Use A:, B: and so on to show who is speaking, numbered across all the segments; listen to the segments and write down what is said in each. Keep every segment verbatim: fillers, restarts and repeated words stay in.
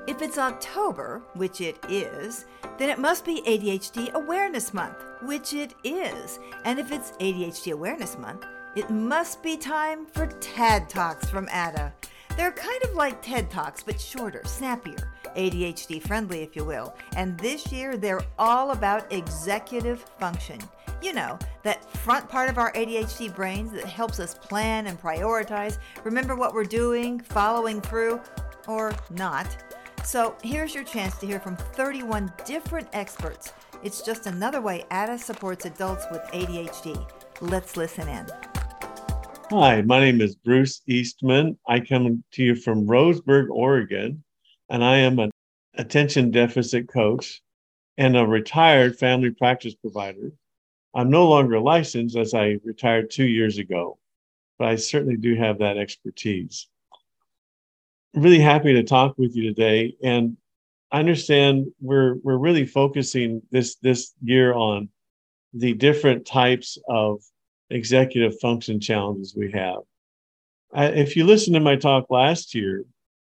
A: If it's October, which it is, then it must be A D H D Awareness Month, which it is. And if it's A D H D Awareness Month, it must be time for TED Talks from A D A. They're kind of like TED Talks, but shorter, snappier, A D H D friendly, if you will. And this year, they're all about executive function. You know, that front part of our A D H D brains that helps us plan and prioritize, remember what we're doing, following through, or not. So here's your chance to hear from thirty-one different experts. It's just another way A D A supports adults with A D H D. Let's listen in.
B: Hi, my name is Bruce Eastman. I come to you from Roseburg, Oregon, and I am an attention deficit coach and a retired family practice provider. I'm no longer licensed as I retired two years ago, but I certainly do have that expertise. Really happy to talk with you today, and I understand we're we're really focusing this this year on the different types of executive function challenges we have. I, if you listen to my talk last year,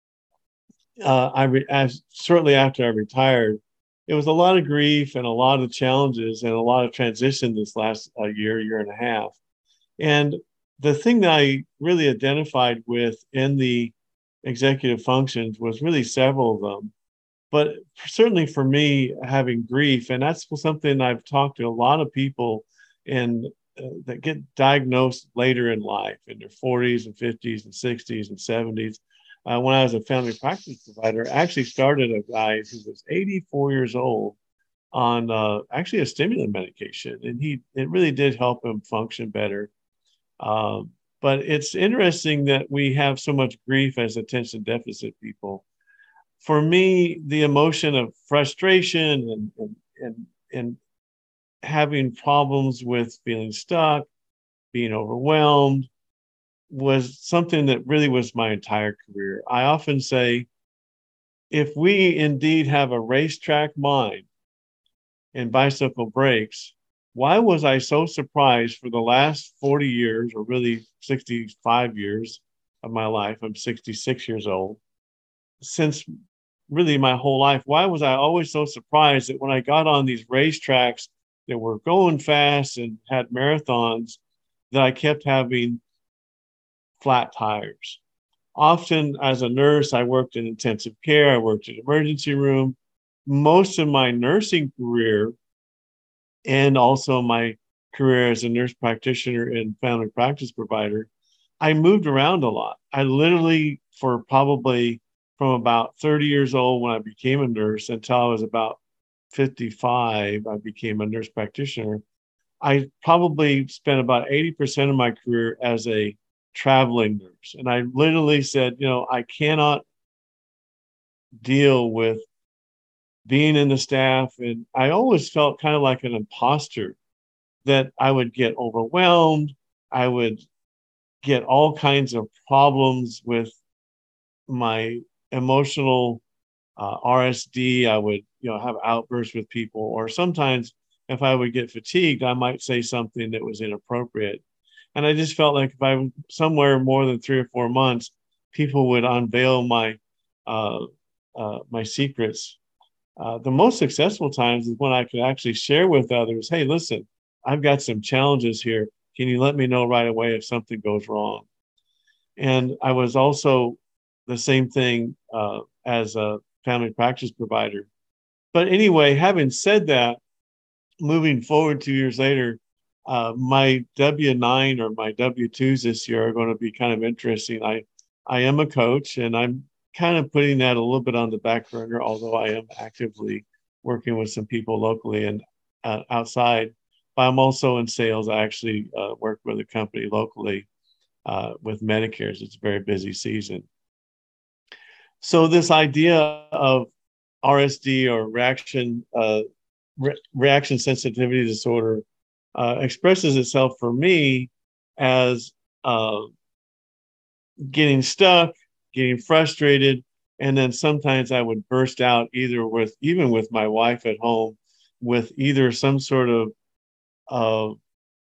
B: uh, I, re, I shortly after I retired, it was a lot of grief and a lot of challenges and a lot of transition this last uh, year, year and a half. And the thing that I really identified with in the executive functions was really several of them, but certainly for me, having grief, and that's something I've talked to a lot of people in uh, that get diagnosed later in life, in their forties and fifties and sixties and seventies. Uh, when I was a family practice provider, I actually started a guy who was eighty-four years old on uh, actually a stimulant medication, and he it really did help him function better. Um, But it's interesting that we have so much grief as attention deficit people. For me, the emotion of frustration and, and, and, and having problems with feeling stuck, being overwhelmed, was something that really was my entire career. I often say, if we indeed have a racetrack mind and bicycle brakes, why was I so surprised for the last forty years, or really sixty-five years of my life? I'm sixty-six years old. Since really my whole life, why was I always so surprised that when I got on these racetracks that were going fast and had marathons, that I kept having flat tires? Often as a nurse, I worked in intensive care, I worked in emergency room. Most of my nursing career and also my career as a nurse practitioner and family practice provider, I moved around a lot. I literally, for probably from about thirty years old when I became a nurse until I was about fifty-five, I became a nurse practitioner. I probably spent about eighty percent of my career as a traveling nurse. And I literally said, you know, I cannot deal with being in the staff. And I always felt kind of like an imposter, that I would get overwhelmed. I would get all kinds of problems with my emotional uh, R S D. I would, you know, have outbursts with people, or sometimes if I would get fatigued, I might say something that was inappropriate. And I just felt like if I'm somewhere more than three or four months, people would unveil my uh, uh, my secrets. Uh, the most successful times is when I could actually share with others, hey, listen, I've got some challenges here. Can you let me know right away if something goes wrong? And I was also the same thing uh, as a family practice provider. But anyway, having said that, moving forward two years later, uh, my W nine or my W twos this year are going to be kind of interesting. I, I am a coach, and I'm kind of putting that a little bit on the back burner, although I am actively working with some people locally and uh, outside. But I'm also in sales. I actually uh, work with a company locally uh, with Medicare's. It's a very busy season. So this idea of R S D, or reaction uh, re- reaction sensitivity disorder, uh, expresses itself for me as uh, getting stuck, getting frustrated, and then sometimes I would burst out, either with even with my wife at home, with either some sort of uh,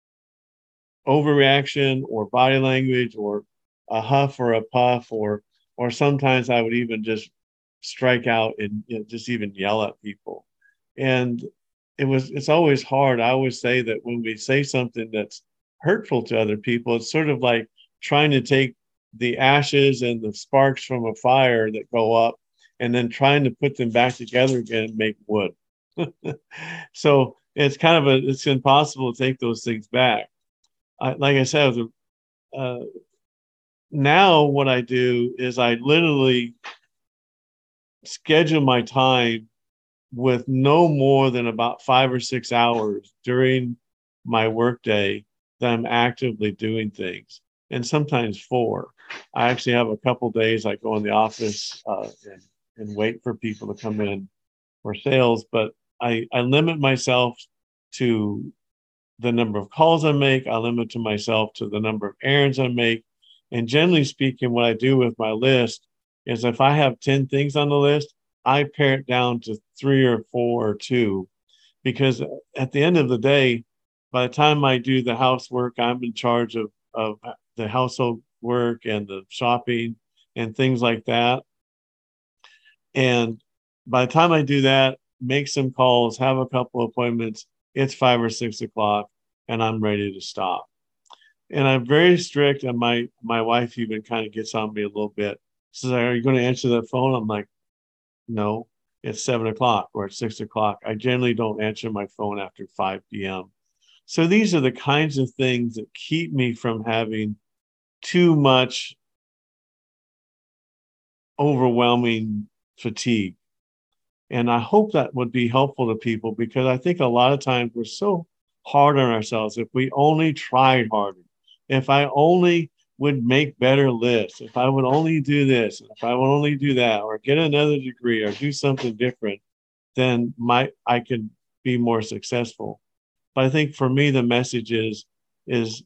B: overreaction or body language, or a huff or a puff, or or sometimes I would even just strike out and, you know, just even yell at people. And it was, it's always hard. I always say that when we say something that's hurtful to other people, it's sort of like trying to take the ashes and the sparks from a fire that go up and then trying to put them back together again and make wood. So it's kind of a, it's impossible to take those things back. I, like I said, uh, now what I do is I literally schedule my time with no more than about five or six hours during my workday that I'm actively doing things, and sometimes four. I actually have a couple days I go in the office uh, and, and wait for people to come in for sales, but I, I limit myself to the number of calls I make. I limit to myself to the number of errands I make. And generally speaking, what I do with my list is if I have ten things on the list, I pare it down to three or four or two, because at the end of the day, by the time I do the housework, I'm in charge of, of the household work and the shopping and things like that. And by the time I do that, make some calls, have a couple of appointments, it's five or six o'clock and I'm ready to stop. And I'm very strict, and my, my wife even kind of gets on me a little bit. She says, are you going to answer that phone? I'm like, no, it's seven o'clock or it's six o'clock. I generally don't answer my phone after five p.m. So these are the kinds of things that keep me from having too much overwhelming fatigue. And I hope that would be helpful to people, because I think a lot of times we're so hard on ourselves. If we only tried harder, if I only would make better lists, if I would only do this, if I would only do that, or get another degree or do something different, then my I could be more successful. But I think for me, the message is, is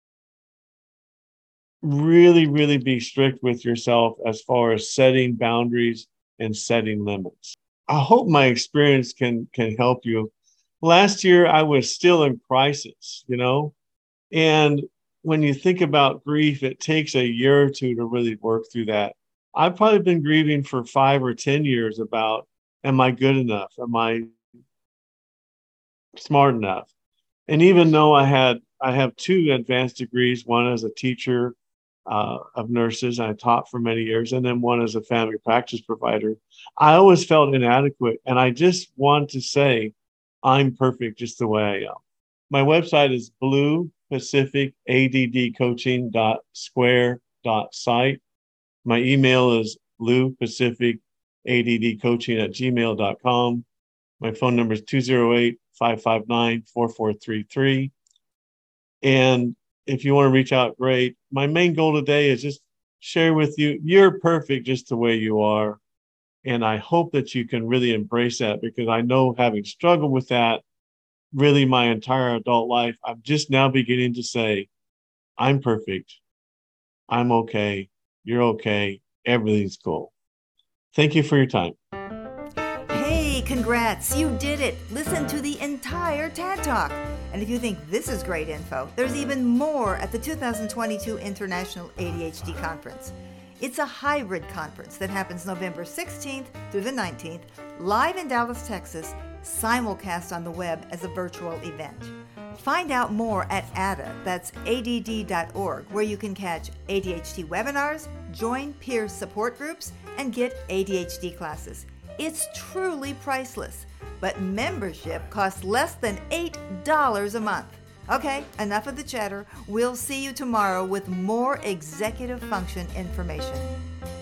B: really, really be strict with yourself as far as setting boundaries and setting limits. I hope my experience can can help you. Last year, I was still in crisis, you know, and when you think about grief, it takes a year or two to really work through that. I've probably been grieving for five or ten years about, am I good enough? Am I smart enough? And even though I had, I have two advanced degrees, one as a teacher uh, of nurses, I taught for many years, and then one as a family practice provider, I always felt inadequate. And I just want to say, I'm perfect just the way I am. My website is blue pacific a d d coaching dot square dot site. My email is blue pacific a d d coaching at gmail dot com. My phone number is two oh eight, five five nine, four four three three. And if you want to reach out, great. My main goal today is just share with you, you're perfect just the way you are. And I hope that you can really embrace that, because I know, having struggled with that really my entire adult life, I'm just now beginning to say, I'm perfect. I'm okay. You're okay. Everything's cool. Thank you for your time.
A: Hey, congrats. You did it. Listen to the entire TED Talk. And if you think this is great info, there's even more at the two thousand twenty-two International A D H D Conference. It's a hybrid conference that happens November sixteenth through the nineteenth, live in Dallas, Texas, simulcast on the web as a virtual event. Find out more at A D D A, that's A D D dot org, where you can catch A D H D webinars, join peer support groups, and get A D H D classes. It's truly priceless, but membership costs less than eight dollars a month. Okay, enough of the chatter. We'll see you tomorrow with more executive function information.